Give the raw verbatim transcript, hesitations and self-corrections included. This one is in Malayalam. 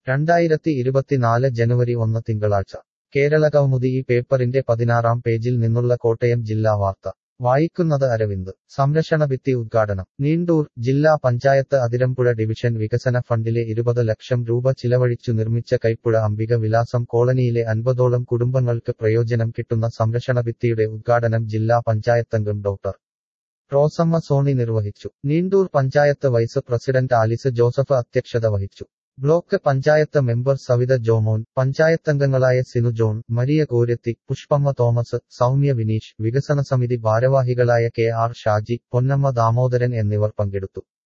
രണ്ടായിരത്തി ഇരുപത്തിനാല് ജനുവരി ഒന്ന് തിങ്കളാഴ്ച കേരളകൗമുദി ഈ പേപ്പറിന്റെ പതിനാറാം പേജിൽ നിന്നുള്ള കോട്ടയം ജില്ലാ വാർത്ത വായിക്കുന്നത് അരവിന്ദ് സംരക്ഷണ ഭിത്തി ഉദ്ഘാടനം നീണ്ടൂർ ജില്ലാ പഞ്ചായത്ത് അതിരമ്പുഴ ഡിവിഷൻ വികസന ഫണ്ടിലെ ഇരുപത് ലക്ഷം രൂപ ചിലവഴിച്ചു നിർമ്മിച്ച കൈപ്പുഴ അംബിക വിലാസം കോളനിയിലെ അൻപതോളം കുടുംബങ്ങൾക്ക് പ്രയോജനം കിട്ടുന്ന സംരക്ഷണ ഭിത്തിയുടെ ഉദ്ഘാടനം ജില്ലാ പഞ്ചായത്തംഗം ഡോക്ടർ റോസമ്മ സോണി നിർവഹിച്ചു. നീണ്ടൂർ പഞ്ചായത്ത് വൈസ് പ്രസിഡന്റ് ആലിസ് ജോസഫ് അധ്യക്ഷത വഹിച്ചു. ബ്ലോക്ക് പഞ്ചായത്ത് മെമ്പർ സവിത ജോമോൻ, പഞ്ചായത്തംഗങ്ങളായ സിനു ജോൺ, മരിയ കോരത്തി, പുഷ്പമ്മ തോമസ്, സൗമ്യ വിനീഷ്, വികസന സമിതി ഭാരവാഹികളായ കെ ആർ ഷാജി, പൊന്നമ്മ ദാമോദരൻ എന്നിവർ പങ്കെടുത്തു.